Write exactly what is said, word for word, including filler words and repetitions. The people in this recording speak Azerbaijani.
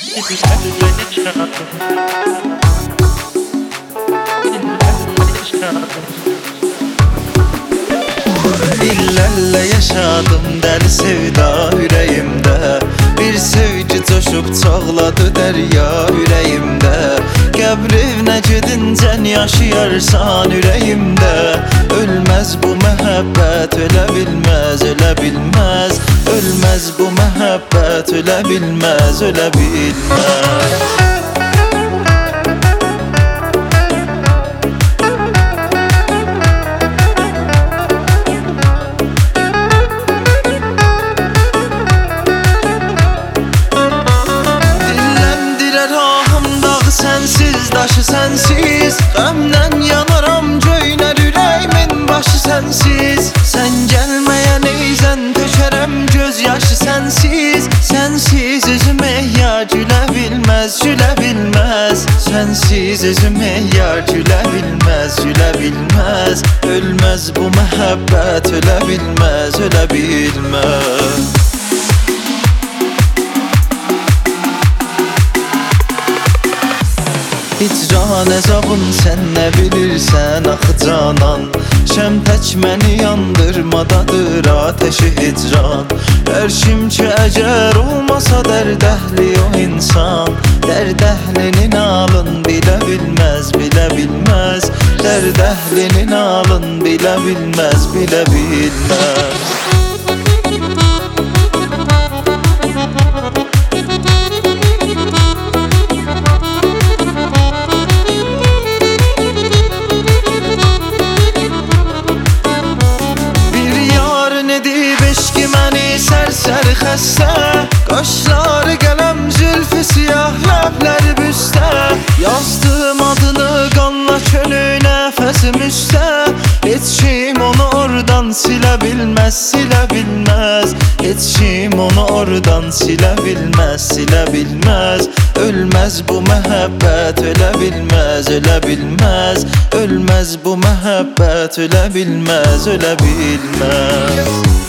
İllərlə yaşadım dəli sevda ürəyimdə. Bir sevgi coşub çağladı dərya ürəyimdə. Qəbrinə gedincən yaşayarsan ürəyimdə. Ölməz bu məhəbbət, ölə bilməz, ölə bilməz. Ölməz bu məhəbbət, ölə bilməz, ölə bilməz. Sensiz, daşı sensiz, qəmdən yanaram, göynər ürəyimin başı sensiz. Sən gəlməyən eyzən tökərəm göz yaşı sensiz. Sensiz üzüm eyyar gülə bilməz, gülə bilməz. Sensiz üzüm eyyar gülə bilməz, gülə bilməz. Ölməz bu məhəbbət, ölə bilməz, ölə bilməz. Hicran əzabın sən nə bilirsən axı canan. Şəm tək məni yandırmadadır ateşi hicran. Ərşim ki əgər olmasa dərd əhli o insan. Dərd əhlinin alın bilə bilməz, bilə bilməz. Dərd əhlinin alın bilə bilməz, bilə bilməz. Sərsəri xəstə, qaşları qələm, zülfü siyah, ləbləri büstə. Yazdım adını qanla könül nəfəsim üstə. Heç kim onu oradan silə bilməz, silə bilməz. Heç kim onu oradan silə bilməz, silə bilməz. Ölməz bu məhəbbət, ölə bilməz, ölə bilməz. Ölməz bu məhəbbət, ölə bilməz, ölə bilməz.